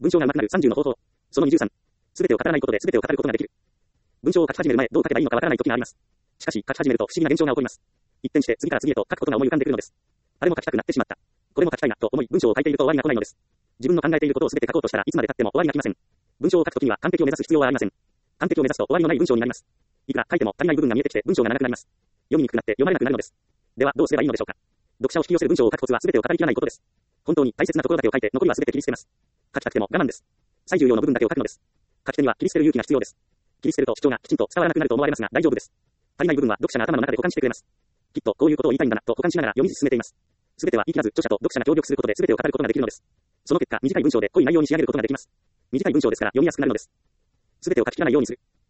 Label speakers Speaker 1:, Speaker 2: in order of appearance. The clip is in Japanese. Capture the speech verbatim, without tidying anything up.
Speaker 1: 文章が上手くなるさんじゅうの方法。そのにじゅうさん。すべてを語らないことで全てを語ることができる。文章を書き始める前、どう書けばいいのかわからない時があります。しかし、書き始めると不思議な現象が起こります。一転して次から次へと書くことが思い浮かんでくるのです。あれも書きたくなってしまった。これも書きたいな、と思い文章を書いていると終わりが来ないのです。自分の考えていることを全て書こうとしたらいつまで経っても終わりが来ません。文章を書くときには完璧を目指す必要はありません。完璧を目指すと終わりのない文章になります。いくら書いても足りない部分が見えてきて文章が長くなります。読みにくくなって読まれなくなるのです。ではどうすればいいのでしょうか。読者を引き寄せる文章を書くコツは全てを語りきらないことです。本当に大切なところだけを書いて残りは全て切り捨てます。書きたくても我慢です。最重要の部分だけを書くのです。書き手には切り捨てる勇気が必要です。切り捨てると主張がきちんと伝わらなくなると思われますが大丈夫です。足りない部分は読者が頭の中で補完してくれます。きっとこういうことを言いたいんだなと補完しながら読み進めています。すべては言い切らず著者と読者が協力することで全てを語ることができるのです。その結果短い文章で濃い内容に仕上げることができます。短い文章ですから読みやすくなるのです。すべてを書き切らないようにする。